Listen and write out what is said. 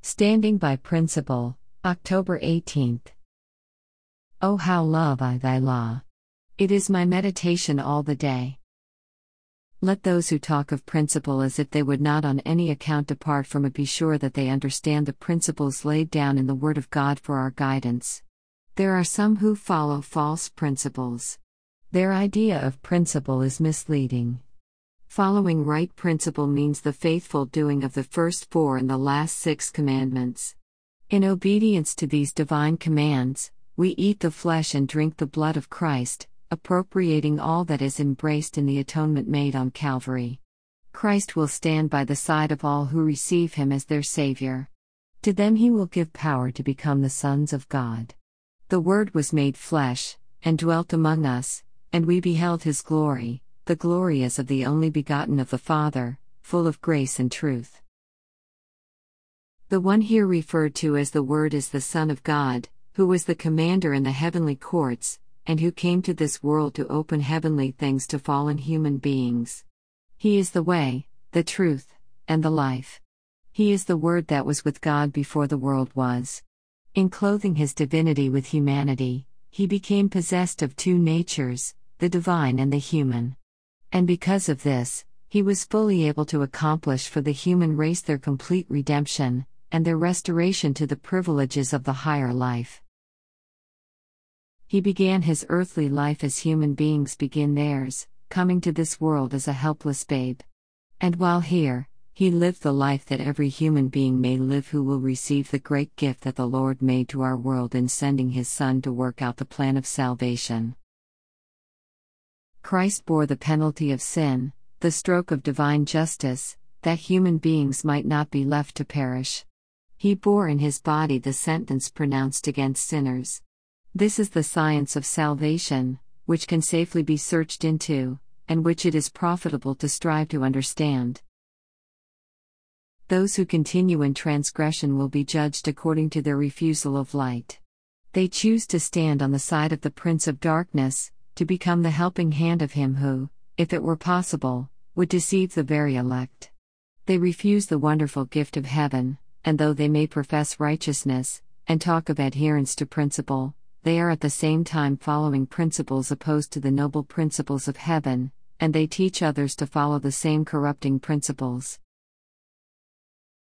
Standing by Principle, October 18th. Oh, how love I thy law! It is my meditation all the day. Let those who talk of principle as if they would not on any account depart from it be sure that they understand the principles laid down in the Word of God for our guidance. There are some who follow false principles. Their idea of principle is misleading. Following right principle means the faithful doing of the first 4 and the last 6 commandments. In obedience to these divine commands, we eat the flesh and drink the blood of Christ, appropriating all that is embraced in the atonement made on Calvary. Christ will stand by the side of all who receive Him as their Savior. To them He will give power to become the sons of God. The Word was made flesh, and dwelt among us, and we beheld His glory. The glory as of the only begotten of the Father, full of grace and truth. The one here referred to as the Word is the Son of God, who was the commander in the heavenly courts, and who came to this world to open heavenly things to fallen human beings. He is the way, the truth, and the life. He is the Word that was with God before the world was. In clothing His divinity with humanity, He became possessed of 2 natures, the divine and the human. And because of this, He was fully able to accomplish for the human race their complete redemption, and their restoration to the privileges of the higher life. He began His earthly life as human beings begin theirs, coming to this world as a helpless babe. And while here, He lived the life that every human being may live who will receive the great gift that the Lord made to our world in sending His Son to work out the plan of salvation. Christ bore the penalty of sin, the stroke of divine justice, that human beings might not be left to perish. He bore in His body the sentence pronounced against sinners. This is the science of salvation, which can safely be searched into, and which it is profitable to strive to understand. Those who continue in transgression will be judged according to their refusal of light. They choose to stand on the side of the Prince of Darkness, to become the helping hand of him who, if it were possible, would deceive the very elect. They refuse the wonderful gift of heaven, and though they may profess righteousness, and talk of adherence to principle, they are at the same time following principles opposed to the noble principles of heaven, and they teach others to follow the same corrupting principles.